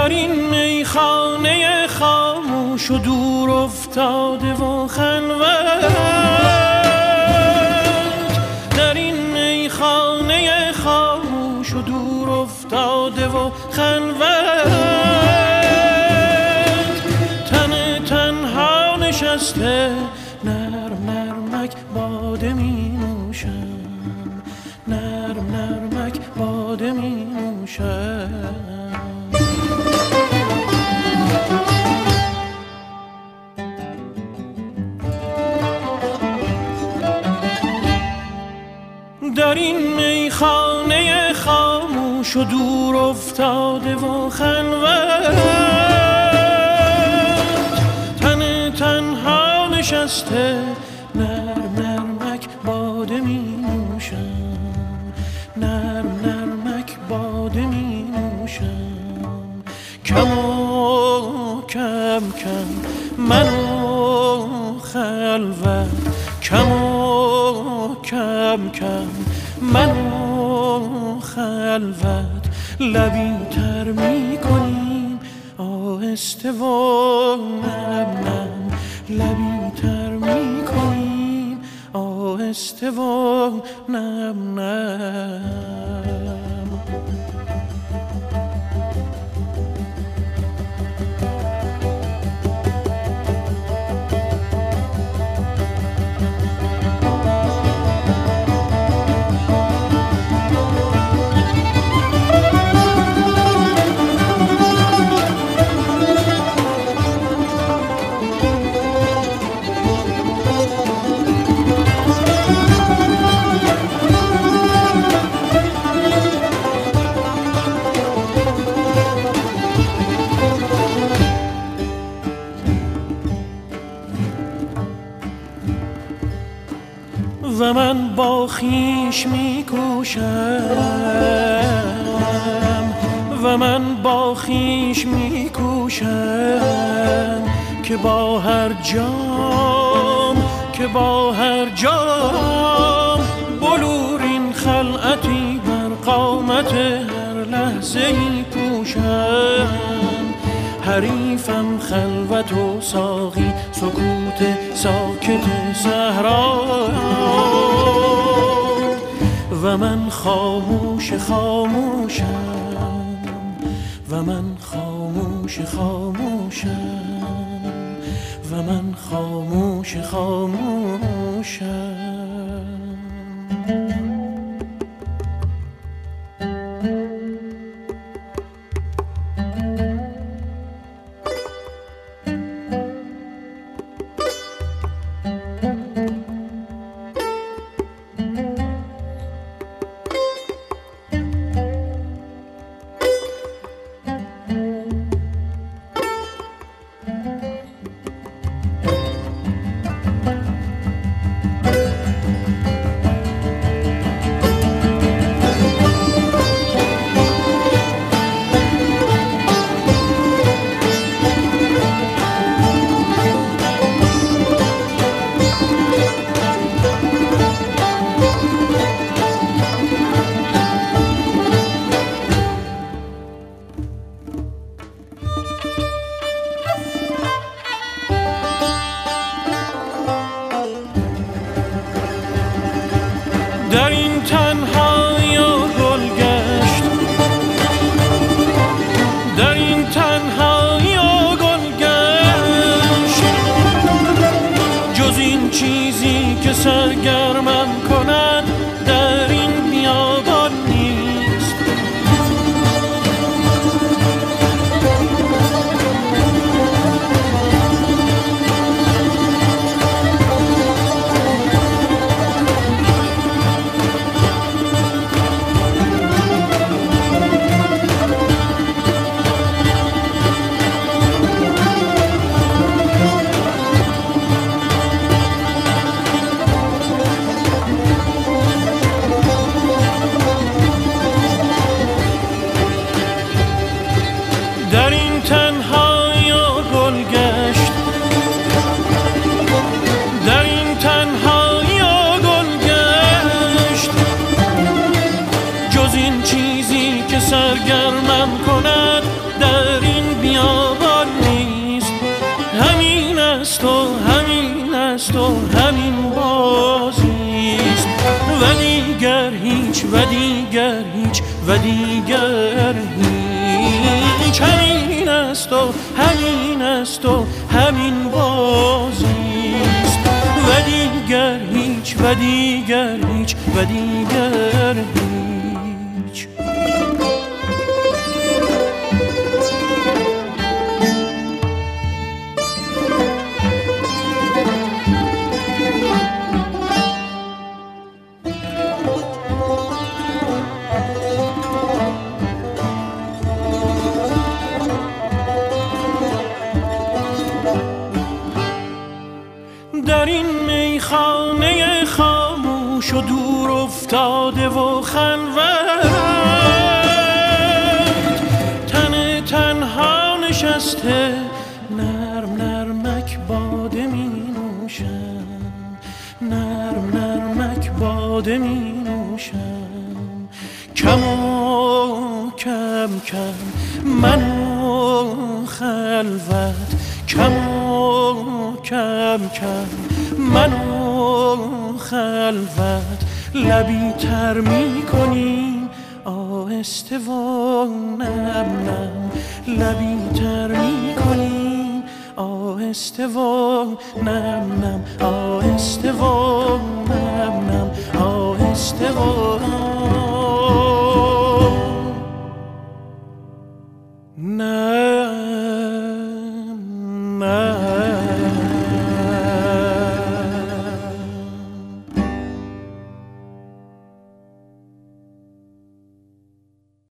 در این میخانه خاموش و دور افتاده و خلوت، در این میخانه خاموش و دور افتاده و خلوت، تن تنها نشسته نرم نرمک باده می نوشم، نرم نرمک باده می نوشم. در این میخانه خاموش و دور افتاده و خلوت، تن تنها نشسته نرم نرمک باده می نوشم، نرم نرمک باده می نوشم. کم و کم کم منو خلوت، کم و کم کم منو خلوت، لبی تر می کنیم آهسته و نم نم، لبی تر می کنیم آهسته و نم نم. و من با خویش می کوشم، و من با خویش می کوشم که با هر جام، که با هر جام بلورین خلعتی بر قامت هر لحظه ای پوشم. حریفم خلوت و ساقی سکوت ساکت صحرا، و من خاموش خاموشم، و من خاموش خاموشم، و من خاموش خاموشم. در این تنهایی و گل گشت، در این تنهایی و گل گشت، جز این چیزی که سرگرمم کند در این بیابان نیست. در این تنهایی و گل گشت، در این تنهایی و گل گشت، جز این چیزی که سرگرمم کند در این و دیگر هیچ و دیگر هیچ و دیگر هیچ. همین است و همین است و همین بازیست و دیگر هیچ و دیگر هیچ و دیگر هیچ. در این میخانه خاموش و دور افتاده و خلوت، تن تنها نشسته نرم نرمک باده می نوشم، نرم نرمک باده می نوشم. کم و کم کم من و خلوت، کم و کم کم من و خلوت. لبی تر می کنیم آهسته و نم نم، لبی تر می کنیم آهسته و نم نم، آهسته و نم نم، آهسته و نم.